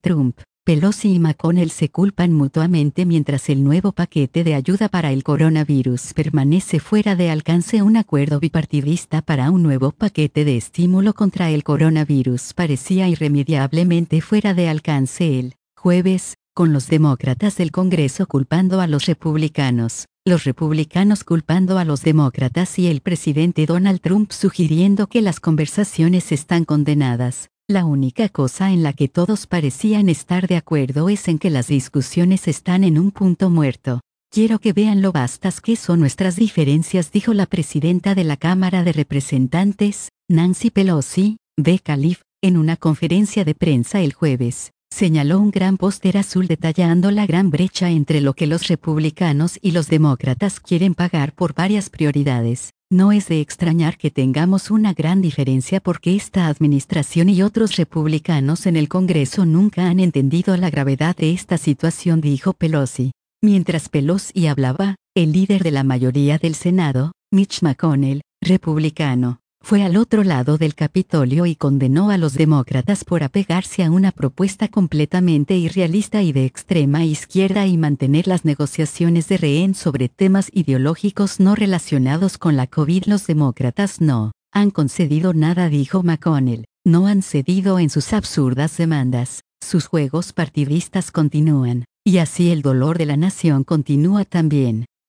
Trump, Pelosi y McConnell se culpan mutuamente mientras el nuevo paquete de ayuda para el coronavirus permanece fuera de alcance. Un acuerdo bipartidista para un nuevo paquete de estímulo contra el coronavirus parecía irremediablemente fuera de alcance el jueves, con los demócratas del Congreso culpando a los republicanos culpando a los demócratas y el presidente Donald Trump sugiriendo que las conversaciones están condenadas. La única cosa en la que todos parecían estar de acuerdo es en que las discusiones están en un punto muerto. Quiero que vean lo vastas que son nuestras diferencias, dijo la presidenta de la Cámara de Representantes, Nancy Pelosi, v. Calif, en una conferencia de prensa el jueves. Señaló un gran póster azul detallando la gran brecha entre lo que los republicanos y los demócratas quieren pagar por varias prioridades. No es de extrañar que tengamos una gran diferencia porque esta administración y otros republicanos en el Congreso nunca han entendido la gravedad de esta situación, dijo Pelosi. Mientras Pelosi hablaba, el líder de la mayoría del Senado, Mitch McConnell, republicano, fue al otro lado del Capitolio y condenó a los demócratas por apegarse a una propuesta completamente irrealista y de extrema izquierda y mantener las negociaciones de rehén sobre temas ideológicos no relacionados con la COVID. Los demócratas no han concedido nada, dijo McConnell. No han cedido en sus absurdas demandas. Sus juegos partidistas continúan, y así el dolor de la nación continúa también.